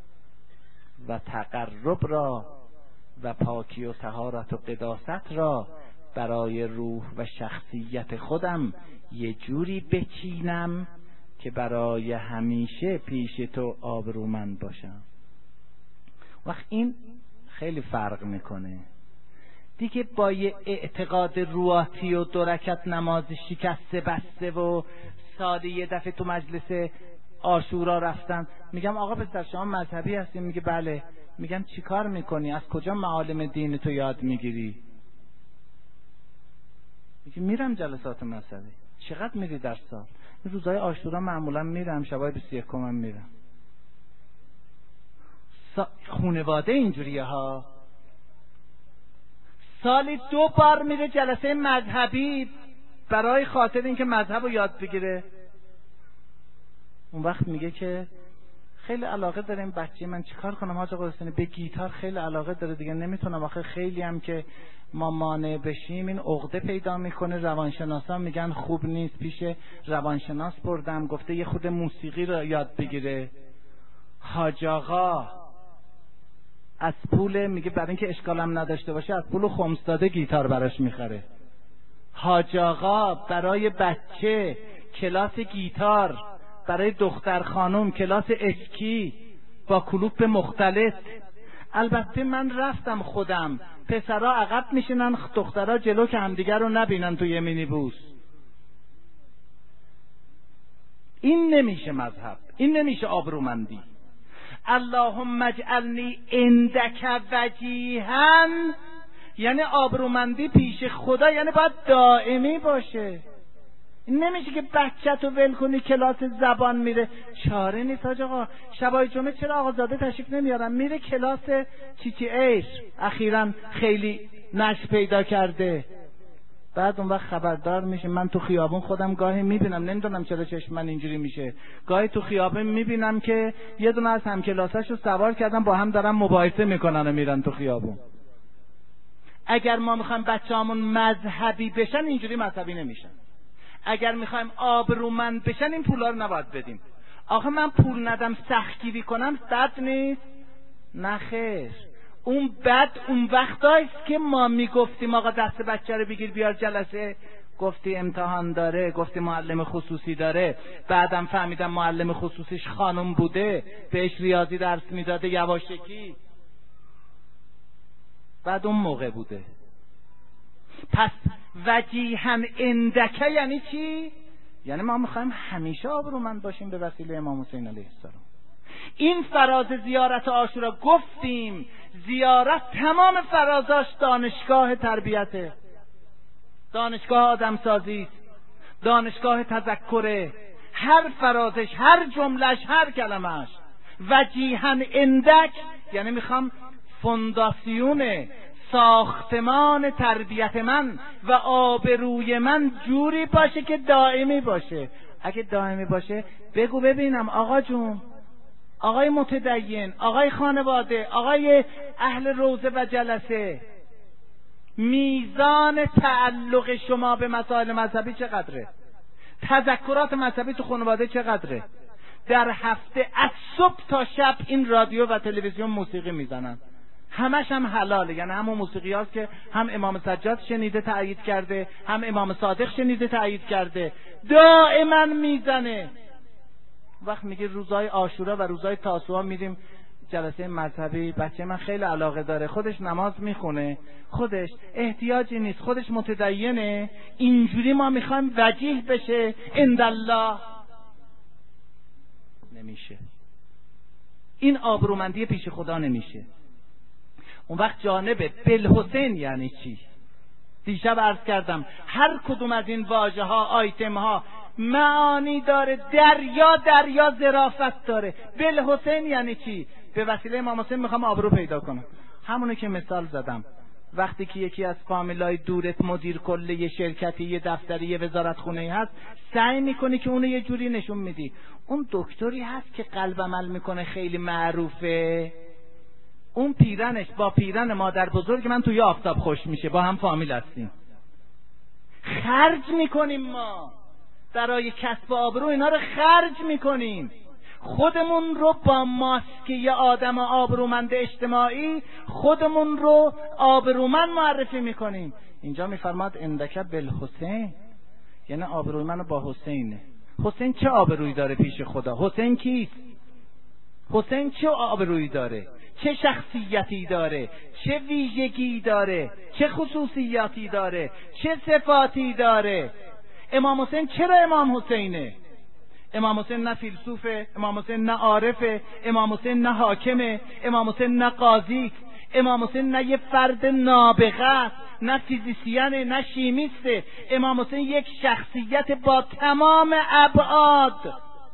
و تقرب را و پاکی و طهارت و قداست را برای روح و شخصیت خودم یه جوری بچینم که برای همیشه پیش تو آبرومند باشم. وقت این خیلی فرق میکنه دیگه با یه اعتقاد رواتی و 2 رکعت نماز شکسته بسته و ساده یه دفعه تو مجلس عاشورا رفتن. میگم آقا پسر شما مذهبی هستی؟ میگه بله. میگم چی کار میکنی؟ از کجا معالم دین تو یاد میگیری؟ میگه میرم جلسات مذهبی. چقدر میری در سال؟ روزهای عاشورا معمولا میرم، شبای 21 هم میرم. خونواده اینجوریه ها. سالی 2 بار میره جلسه مذهبی برای خاطر اینکه مذهب رو یاد بگیره. اون وقت میگه که خیلی علاقه داریم بچه من چیکار کنم حاج آقا حسینی؟ به گیتار خیلی علاقه داره دیگه نمیتونم. آخه خیلی هم که ما مانع بشیم این عقده پیدا میکنه. روانشناسا میگن خوب نیست. پیش روانشناس بردم گفته یه خود موسیقی رو یاد بگیره. حاج آقا از پول میگه برای اینکه اشکالم نداشته باشه از پول خمس داده گیتار براش میخره. حاج آقا برای بچه کلاس گیتار، برای دختر خانم کلاس اسکی با کلوپ مختلف. البته من رفتم خودم، پسرها عقب میشینن دخترها جلو که همدیگر رو نبینن توی مینیبوس. این نمیشه مذهب، این نمیشه آبرومندی. اللهم اجعلنی عندک وجیها، یعنی آبرومندی پیش خدا یعنی باید دائمی باشه. این نمیشه که بچه‌تو ول کنی کلاس زبان میره. چاره نیست حاج آقا. شبای جمعه چرا آقازاده تشریف نمیارن؟ میره کلاس چیچی ایش، اخیراً خیلی نشر پیدا کرده. بعد اون وقت خبردار میشه. من تو خیابون خودم گاهی میبینم، نمیدونم چرا چشم من اینجوری میشه، گاهی تو خیابون میبینم که یه دونه از همکلاساشو سوار کردن با هم دارن مباحثه میکنن و میرن تو خیابون. اگر ما میخوایم بچه‌هامون مذهبی بشن اینجوری مذهبی نمیشن. اگر میخوایم آبرومند بشن این پولا رو نباید بدیم. آخه من پول ندم سختگیری کنم بد نیست؟ نه خیر. اون بد اون وقتایست که ما میگفتیم آقا دست بچه رو بگیر بیار جلسه، گفتی امتحان داره، گفتی معلم خصوصی داره، بعدم فهمیدم معلم خصوصیش خانم بوده بهش ریاضی درس میداده یواشکی، بعد اون موقع بوده. پس وجیها عندک یعنی چی؟ یعنی ما میخوایم همیشه آبرومند باشیم به وسیله امام حسین علیه السلام. این فراز زیارت عاشورا گفتیم زیارت تمام فرازاش دانشگاه تربیته، دانشگاه آدمسازی است، دانشگاه تذکره. هر فرازش، هر جملش، هر کلمش. وجیها عندک یعنی میخوام فونداسیون ساختمان تربیت من و آبروی من جوری باشه که دائمی باشه. اگه دائمی باشه بگو ببینم آقا جون، آقای متدین، آقای خانواده، آقای اهل روزه و جلسه، میزان تعلق شما به مسائل مذهبی چقدره؟ تذکرات مذهبی تو خانواده چقدره؟ در هفته از صبح تا شب این رادیو و تلویزیون موسیقی میزنن، همش هم حلاله. یعنی همون موسیقی هاست که هم امام سجاد شنیده تأیید کرده، هم امام صادق شنیده تأیید کرده، دائما میزنه. وقت میگه روزای عاشورا و روزای تاسوعا میریم جلسه مذهبی، بچه من خیلی علاقه داره، خودش نماز میخونه، خودش احتیاجی نیست، خودش متدینه، اینجوری ما میخوایم وجیه بشه عند الله. نمیشه. این آبرومندی پیش خدا نمیشه. اون وقت جانب بالحسین یعنی چی؟ دیشب عرض کردم هر کدوم از این واژه ها، آیتم ها معانی داره، دریا ظرافت داره. بالحسین یعنی چی؟ به وسیله امام حسین میخوام آبرو پیدا کنم. همونه که مثال زدم، وقتی که یکی از فامیلای دورت مدیر کل یه شرکتی، یه دفتری، یه وزارت خونه‌ای هست، سعی میکنی که اونو یه جوری نشون میدی. اون دکتری هست که قلب عمل میکنه خیلی معروفه، اون پیرنش با پیرن مادر بزرگ من توی آفتاب خوش میشه، با هم فامیل هستیم، خرج میکنیم ما برای کسب آبرو، اینا رو خرج میکنیم. خودمون رو با ماسک یه آدم آبرومند اجتماعی خودمون رو آبرومند معرفی میکنیم. اینجا میفرماد اندک بالحسین، یعنی آبروی منو با حسینه. حسین چه آبرویی داره پیش خدا؟ حسین کیست؟ حسین چه آبرویی داره؟ چه شخصیتی داره؟ چه ویژگی داره؟ چه خصوصیاتی داره؟ چه صفاتی داره؟ امام حسین چرا امام حسینه؟ امام حسین نه فیلسوفه، امام حسین نه عارفه، امام حسین نه حاکمه، امام حسین نه قاضی، امام حسین نه یه فرد نابغه است، نه فیزیسیانه، نه شیمیسته. امام حسین یک شخصیت با تمام ابعاد.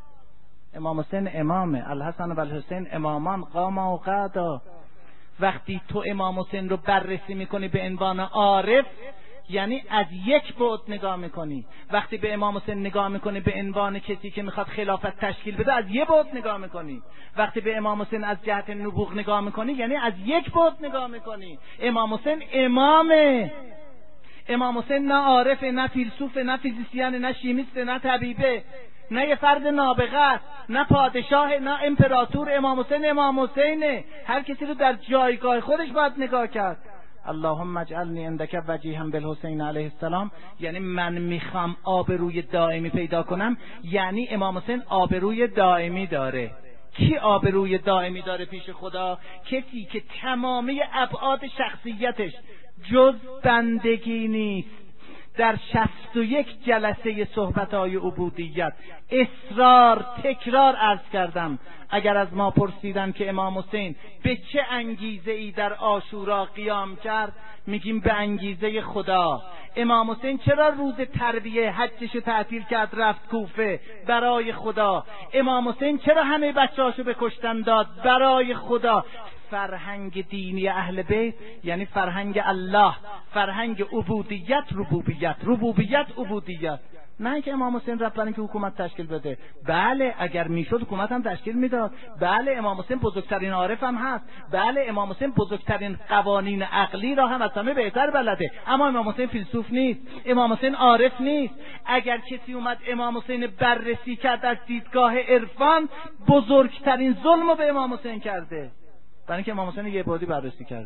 امام حسین امامه. الحسن و الحسین امامان قاما و قعدا. وقتی تو امام حسین رو بررسی میکنی به عنوان عارف، یعنی از یک بعد نگاه میکنی. وقتی به امام حسین نگاه میکنی به عنوان کسی که میخواد خلافت تشکیل بده، از یک بعد نگاه میکنی. وقتی به امام حسین از جهت نبوغ نگاه میکنی، یعنی از یک بعد نگاه میکنی. امام حسین امامه. امام حسین نه عارفه، نه فیلسوفه، نه فیزیسیانه، نه شیمیسته، نه طبیبه، نه یه فرد نابغه است، نه پادشاه، نه امپراتور. امام حسین امام حسینه. هر کسی رو در جایگاه خودش باید نگاه کرد. اللهم اجعلنی عندک وجیها بالحسین علیه السلام، یعنی من میخوام آبروی دائمی پیدا کنم، یعنی امام حسین آبروی دائمی داره. کی آبروی دائمی داره پیش خدا؟ کسی که تمامی ابعاد شخصیتش جز بندگی نیست. در 61 جلسه صحبت‌های عبودیت اصرار تکرار عرض کردم، اگر از ما پرسیدن که امام حسین به چه انگیزه‌ای در عاشورا قیام کرد، میگیم به انگیزه خدا. امام حسین چرا روز ترویه حجش تعطیل کرد رفت کوفه؟ برای خدا. امام حسین چرا همه بچه‌هاشو به کشتن داد؟ برای خدا. فرهنگ دینی اهل بیت یعنی فرهنگ الله، فرهنگ عبودیت ربوبیت، ربوبیت عبودیت. نه که امام حسین رفت برای اینکه حکومت تشکیل بده. بله اگر میشد حکومت هم تشکیل میداد. بله امام حسین بزرگترین عارف هم هست. بله امام حسین بزرگترین قوانین عقلی را هم از همه بهتر بلده. اما امام حسین فیلسوف نیست، امام حسین عارف نیست. اگر کسی اومد امام حسین بررسی کرد از دیدگاه عرفان، بزرگترین ظلم رو به امام حسین کرده، برای اینکه امام حسین یه بعدی بررسی کرده.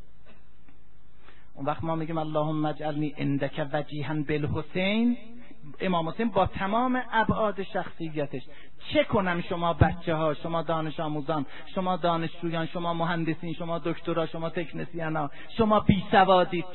اون وقت ما میگیم اللهم اجعلنی عندک وجیها بالحسین. امام حسین با تمام ابعاد شخصیتش. چه کنم شما بچه ها، شما دانش آموزان، شما دانشجویان، شما مهندسین، شما دکترا، شما تکنسیانا، شما بی سوادید،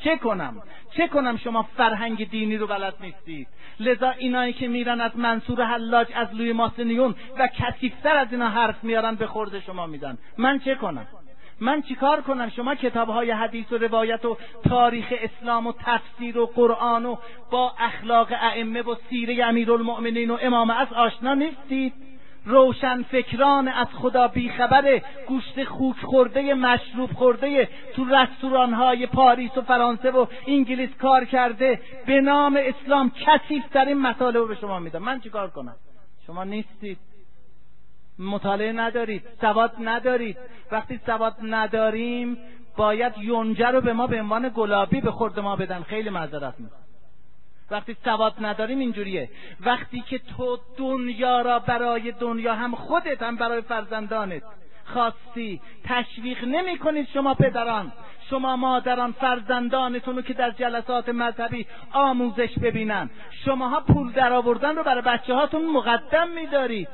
چه کنم شما فرهنگ دینی رو بلد نیستید. لذا اینایی که میرن از منصور حلاج، از لوی ماسنیون و کثیف‌تر از اینا حرف میارن به خورد شما میدن. من چه کنم؟ من چیکار کنم؟ شما کتاب‌های حدیث و روایت و تاریخ اسلام و تفسیر و قرآن و با اخلاق ائمه و سیره امیرالمؤمنین و امام عصر آشنا نیستید؟ روشن فکران از خدا بیخبره، گوشت خوک خورده، مشروب خورده، تو رستوران‌های پاریس و فرانسه و انگلیس کار کرده، به نام اسلام کثیف‌ترین مطالب رو به شما میدم. من چیکار کنم؟ شما نیستید، مطالعه ندارید، سواد ندارید. وقتی سواد نداریم باید یونجه رو به ما به عنوان گلابی به خورد ما بدن. خیلی معذرت میخوام. وقتی سواد نداریم اینجوریه. وقتی که تو دنیا را برای دنیا، هم خودت هم برای فرزندانت خواستی، تشویق نمی کنید شما پدران، شما مادران، فرزندانتون رو که در جلسات مذهبی آموزش ببینن، شماها پول در آوردن رو برای بچه هاتون مقدم می‌دارید.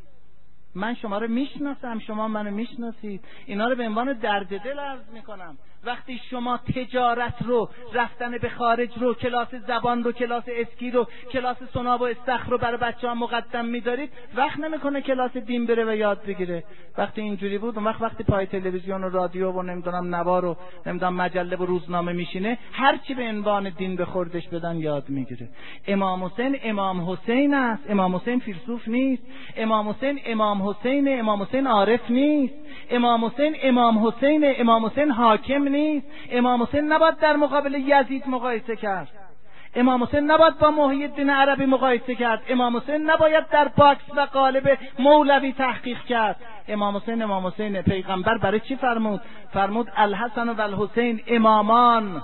من شما رو میشناسم، شما منو میشناسید. اینا رو به عنوان درد دل عرض میکنم. وقتی شما تجارت رو، رفتن به خارج رو، کلاس زبان رو، کلاس اسکی رو، کلاس سناب و استخر رو برای بچه‌ها مقدم می‌دارید، وقت نمیکنه کلاس دین بره و یاد بگیره. وقتی اینجوری بود، اون وقتی پای تلویزیون و رادیو و نمیدونم نوار و نمیدونم مجله و روزنامه میشینه، هر چی به عنوان دین به خوردش بدن یاد میگیره. امام حسین امام حسین است. امام حسین فیلسوف نیست. امام حسین امام حسین، امام حسین عارف نیست. امام حسین امام حسین، امام حسین حاکم نیست. امام حسین نباید در مقابل یزید مقایسه کرد. امام حسین نباید با محی الدین عربی مقایسه کرد. امام حسین نباید در باکس و قالب مولوی تحقیق کرد. امام حسین امام حسین. پیغمبر برای چی فرمود؟ فرمود الحسن و الحسین امامان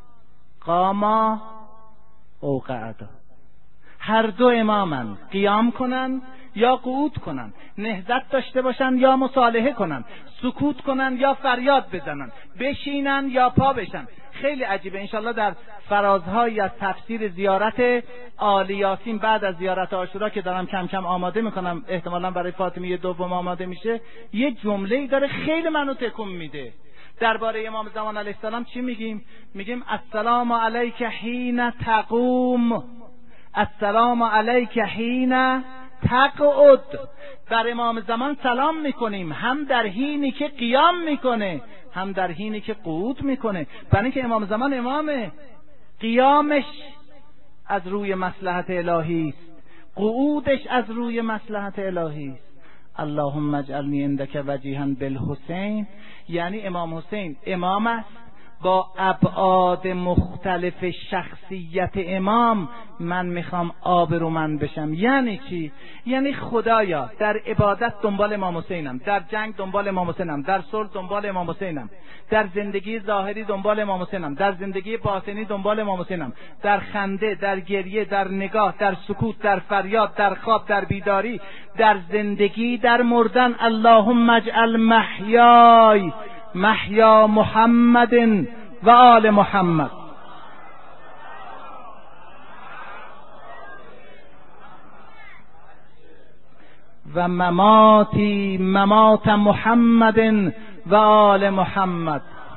قاما او قعدا. هر دو امامن، قیام کنن یا قعود کنن، نهضت داشته باشن یا مصالحه کنن، سکوت کنن یا فریاد بزنن، بشینن یا پا بشن. خیلی عجیبه. انشالله در فرازهایی از تفسیر زیارت آل یاسین بعد از زیارت عاشورا که دارم کم کم آماده میکنم، احتمالاً برای فاطمیه دوم آماده میشه، یه جمله‌ای داره خیلی منو تکون میده. درباره امام زمان علیه السلام چی میگیم؟ میگیم السلام علیک حین تقوم، السلام علیک حین تقعد. بر امام زمان سلام میکنیم، هم در حینی که قیام میکنه، هم در حینی که قعود میکنه. برای اینکه امام زمان امامه، قیامش از روی مصلحت الهی است، قعودش از روی مصلحت الهی است. اللهم اجعلنی عندک وجیها بالحسین، یعنی امام حسین امام است با ابعاد مختلف شخصیت امام، من میخوام آبرومند بشم. یعنی چی؟ یعنی خدایا در عبادت دنبال امام حسینم، در جنگ دنبال امام حسینم، در صلح دنبال امام حسینم، در زندگی ظاهری دنبال امام حسینم، در زندگی باطنی دنبال امام حسینم، در خنده، در گریه، در نگاه، در سکوت، در فریاد، در خواب، در بیداری، در زندگی، در مردن. اللهم اجعل محیای محیا محمد و آل محمد و مماتی ممات محمد و آل محمد.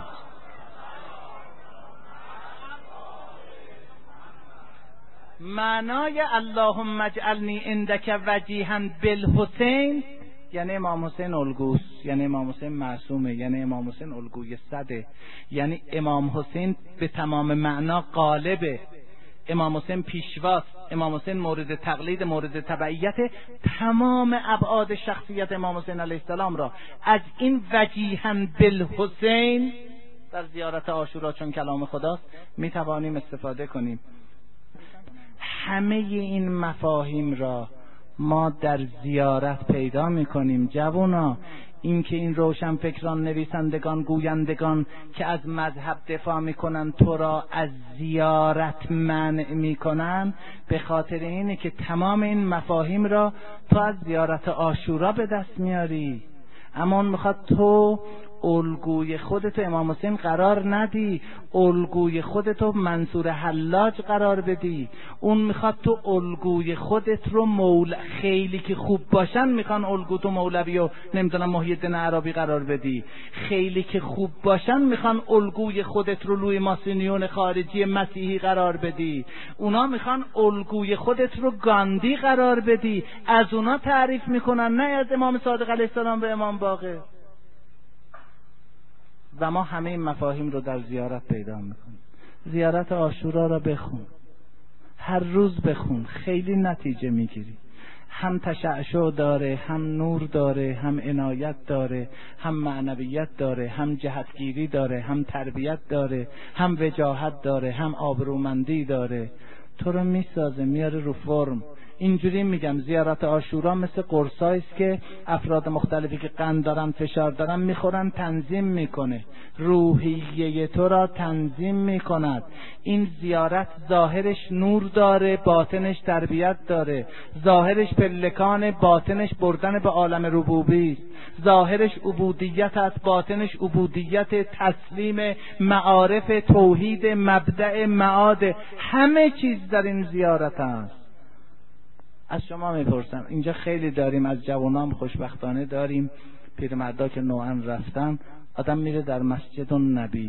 معنای اللهم اجعلنی عندک وجیها بالحسین یعنی امام حسین الگوست، یعنی امام حسین معصومه، یعنی امام حسین الگوی صده، یعنی امام حسین به تمام معنا غالبه، امام حسین پیشواست، امام حسین مورد تقلید، مورد تبعیت. تمام ابعاد شخصیت امام حسین علیه السلام را از این وجیها بالحسین در زیارت عاشورا چون کلام خداست میتوانیم استفاده کنیم. همه این مفاهیم را ما در زیارت پیدا میکنیم. جوونا، این که این روشنفکران، نویسندگان، گویندگان که از مذهب دفاع میکنن تو را از زیارت منع میکنن، به خاطر اینه که تمام این مفاهیم را تو از زیارت عاشورا به دست میاری. اما اون میخواد تو الگوی خودتو امام حسین قرار ندی، الگوی خودتو منصور حلاج قرار بدی. اون میخواد تو الگوی خودت رو خیلی که خوب باشن میخوان الگو تو مولوی و نمیدونم محی الدین عربی قرار بدی، خیلی که خوب باشن میخوان الگوی خودت رو لوی ماسونیون خارجی مسیحی قرار بدی. اونا میخوان الگوی خودت رو گاندی قرار بدی. از اونا تعریف میکنن، نه از امام صادق علیه السلام به امام باقر. و ما همه این مفاهیم رو در زیارت پیدا میکنیم. زیارت عاشورا را بخون، هر روز بخون، خیلی نتیجه میگیری. هم تشعشع داره، هم نور داره، هم عنایت داره، هم معنویت داره، هم جهتگیری داره، هم تربیت داره، هم وجاهت داره، هم آبرومندی داره. تو رو میسازه، میاره رو فرم. اینجوری میگم زیارت عاشورا مثل قرصایی است که افراد مختلفی که قند دارن، فشار دارن میخورن، تنظیم میکنه، روحیه تو را تنظیم میکند. این زیارت ظاهرش نور داره، باطنش تربیت داره. ظاهرش پلکان، باطنش بردن به عالم ربوبی است. ظاهرش عبودیت است، باطنش عبودیت، تسلیم، معارف، توحید، مبدأ، معاد، همه چیز در این زیارت است. از شما میپرسم، اینجا خیلی داریم، از جوانام خوشبختانه داریم، پیرمردا که نوعا رفتن، آدم میره در مسجد النبی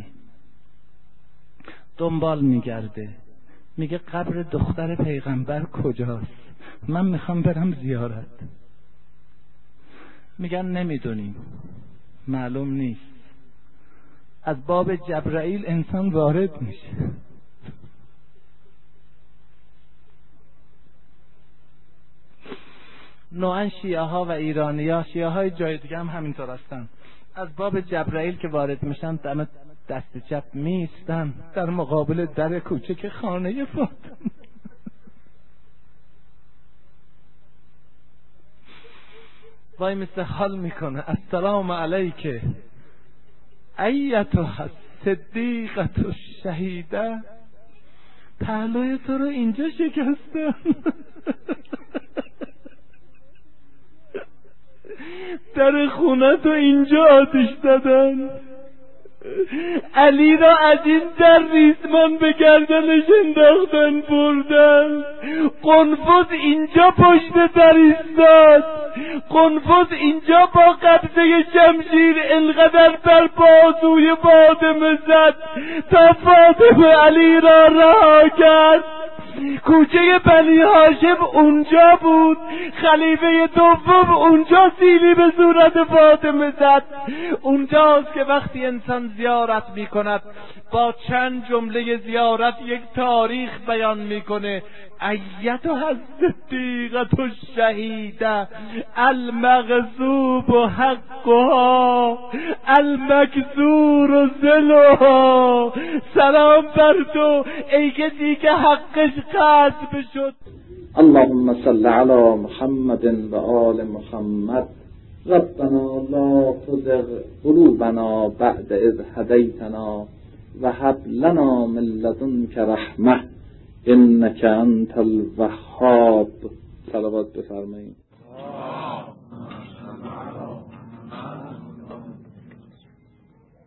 دنبال میگرده، میگه قبر دختر پیغمبر کجاست؟ من میخوام برم زیارت. میگن نمیدونیم، معلوم نیست. از باب جبرائیل انسان وارد میشه. نوعا شیعه ها و ایرانی ها، شیعه های جای دیگه هم همینطور هستن، از باب جبرائیل که وارد میشن دم دست چپ میستن در مقابل در کوچک خانه فاطمه. وای مثل حال میکنه، السلام علیک ایتها الصدیقه الشهیده، پهلوی تو رو اینجا شکستن، در خونه تو اینجا آتش دادن، علی را از این در ریسمان به گردنش انداختن بردن. قنفذ اینجا پشت در ایستاد. قنفذ اینجا با قبضه شمشیر انقدر بر بازوی فاطمه زد تا فاطمه علی را رها کرد. کوچه بنی هاشم اونجا بود، خلیفه دوم اونجا سیلی به صورت فاطمه زد. اونجاست که وقتی انسان زیارت میکند با چند جمله زیارت یک تاریخ بیان میکنه. ایتها الصدیقة الشهیده المغصوب حقها المکسور ذلها. سلام بر تو ای کسی که حقش غصب شد. اللهم صل علی محمد و آل محمد. ربنا لا تزغ قلوبنا بعد اذ هدیتنا و هب لنا من لدنک رحمه انک انت الوهاب. صلوات بفرمایید.